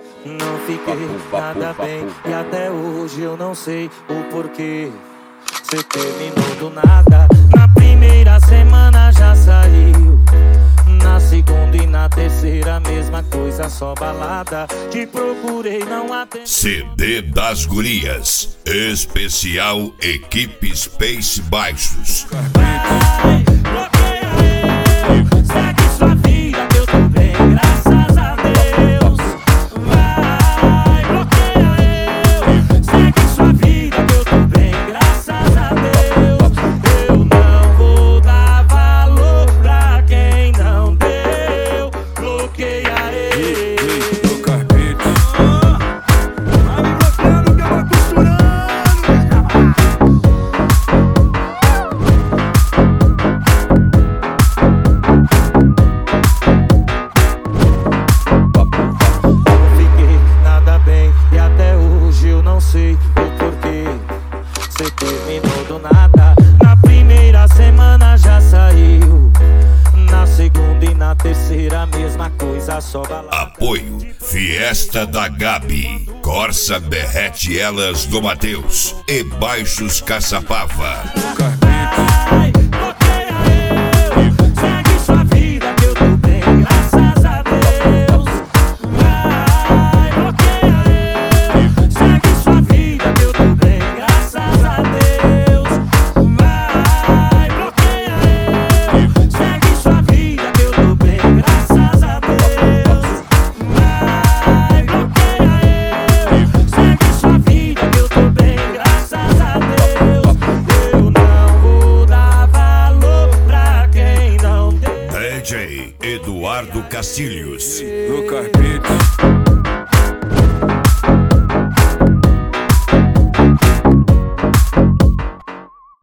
Não fiquei nada bem e até hoje eu não sei o porquê. Cê terminou do nada. Na primeira semana já saiu, na segunda e na terceira mesma coisa, só balada. Te procurei, não atendeu. CD das Gurias, especial Equipe Space Baixos. Vai, bloqueia eu, segue sua vida que eu tô bem, graças a Deus. Vai, bloqueia eu, segue sua vida que eu tô bem, graças a Deus. Eu não vou dar valor pra quem não deu. Bloqueia eu. Cê terminou do nada. Na primeira semana já saiu, na segunda e na terceira mesma coisa, só balada. Apoio Fiesta da Gabi, Corsa Berrete Elas do Mateus e Baixos Caçapava. Vai, bloqueia eu, segue sua vida que eu tô bem, graças a Deus. Vai, bloqueia eu, segue sua vida que eu tô bem, graças a Deus. Vai, bloqueia eu, segue sua vida que eu tô bem, graças a Deus. Vai, bloqueia eu, segue sua vida que eu tô bem, graças a Deus. Eu não vou dar valor pra quem não deu. DJ Eduardo Castilhos. No carpete.